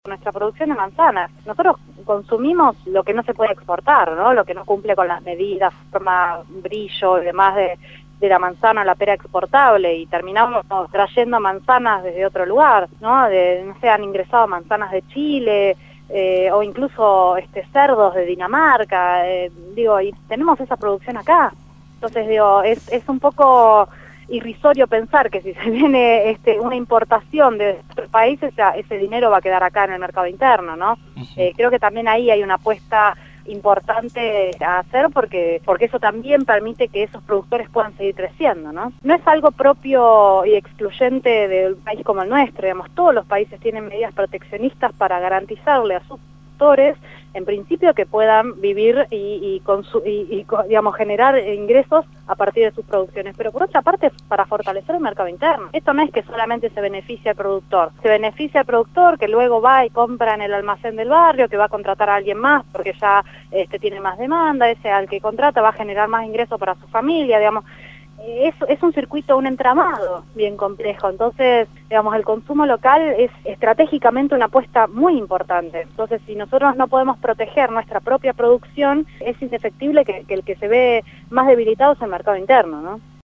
Nuestra producción de manzanas. Nosotros consumimos lo que no se puede exportar, ¿no? Lo que no cumple con las medidas, forma, brillo y demás de la manzana o la pera exportable, y terminamos trayendo manzanas desde otro lugar, ¿no? No sé, han ingresado manzanas de Chile, o incluso cerdos de Dinamarca, y tenemos esa producción acá. Entonces, es un poco irrisorio pensar que si se viene una importación de otros países, ese dinero va a quedar acá en el mercado interno, ¿no? Creo que también ahí hay una apuesta importante a hacer porque eso también permite que esos productores puedan seguir creciendo, ¿no? No es algo propio y excluyente de un país como el nuestro, digamos, todos los países tienen medidas proteccionistas para garantizarle a sus productores, en principio, que puedan vivir y generar ingresos a partir de sus producciones, pero por otra parte para fortalecer el mercado interno. Esto no es que solamente se beneficia al productor, se beneficia al productor que luego va y compra en el almacén del barrio, que va a contratar a alguien más porque ya tiene más demanda, ese al que contrata va a generar más ingresos para su familia, digamos. Es un circuito, un entramado bien complejo. Entonces, el consumo local es estratégicamente una apuesta muy importante. Entonces, si nosotros no podemos proteger nuestra propia producción, es indefectible que el que se ve más debilitado es el mercado interno, ¿no?